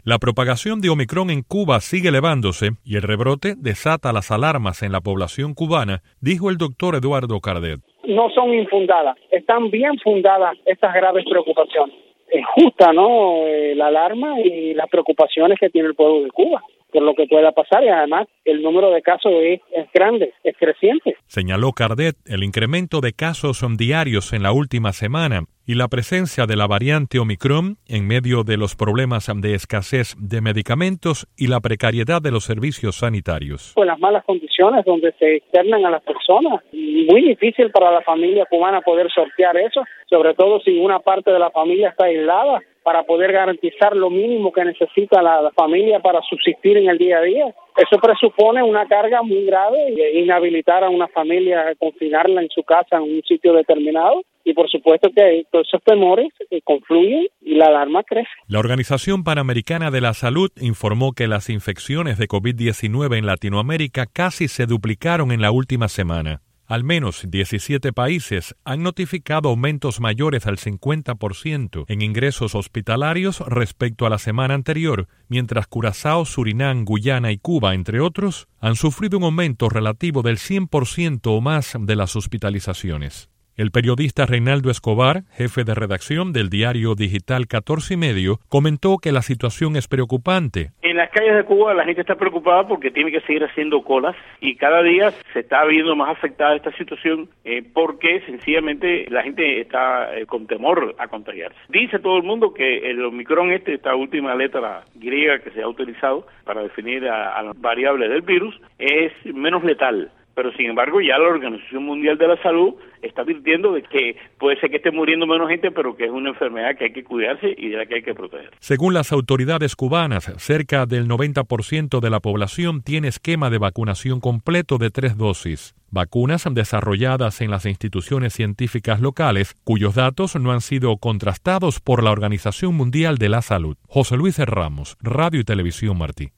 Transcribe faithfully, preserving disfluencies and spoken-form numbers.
La propagación de Omicron en Cuba sigue elevándose y el rebrote desata las alarmas en la población cubana, dijo el doctor Eduardo Cardet. No son infundadas, están bien fundadas estas graves preocupaciones. Es justa, ¿no?, eh, la alarma y las preocupaciones que tiene el pueblo de Cuba por lo que pueda pasar, y además el número de casos es, es grande, es creciente. Señaló Cardet el incremento de casos diarios en la última semana y la presencia de la variante Omicron en medio de los problemas de escasez de medicamentos y la precariedad de los servicios sanitarios. Pues las malas condiciones donde se externan a las personas, muy difícil para la familia cubana poder sortear eso, sobre todo si una parte de la familia está aislada, para poder garantizar lo mínimo que necesita la, la familia para subsistir en el día a día. Eso presupone una carga muy grave, inhabilitar a una familia, confinarla en su casa en un sitio determinado, y por supuesto que todos esos temores confluyen y la alarma crece. La Organización Panamericana de la Salud informó que las infecciones de COVID diecinueve en Latinoamérica casi se duplicaron en la última semana. Al menos diecisiete países han notificado aumentos mayores al cincuenta por ciento en ingresos hospitalarios respecto a la semana anterior, mientras Curazao, Surinam, Guyana y Cuba, entre otros, han sufrido un aumento relativo del cien por ciento o más de las hospitalizaciones. El periodista Reinaldo Escobar, jefe de redacción del diario digital catorce y medio, comentó que la situación es preocupante. En las calles de Cuba la gente está preocupada porque tiene que seguir haciendo colas y cada día se está viendo más afectada esta situación eh, porque sencillamente la gente está eh, con temor a contagiarse. Dice todo el mundo que el Omicron, este, esta última letra griega que se ha utilizado para definir a, a la variable del virus, es menos letal. Pero sin embargo ya la Organización Mundial de la Salud está advirtiendo de que puede ser que esté muriendo menos gente, pero que es una enfermedad que hay que cuidarse y de la que hay que proteger. Según las autoridades cubanas, cerca del noventa por ciento de la población tiene esquema de vacunación completo de tres dosis. Vacunas desarrolladas en las instituciones científicas locales, cuyos datos no han sido contrastados por la Organización Mundial de la Salud. José Luis Ramos, Radio y Televisión Martí.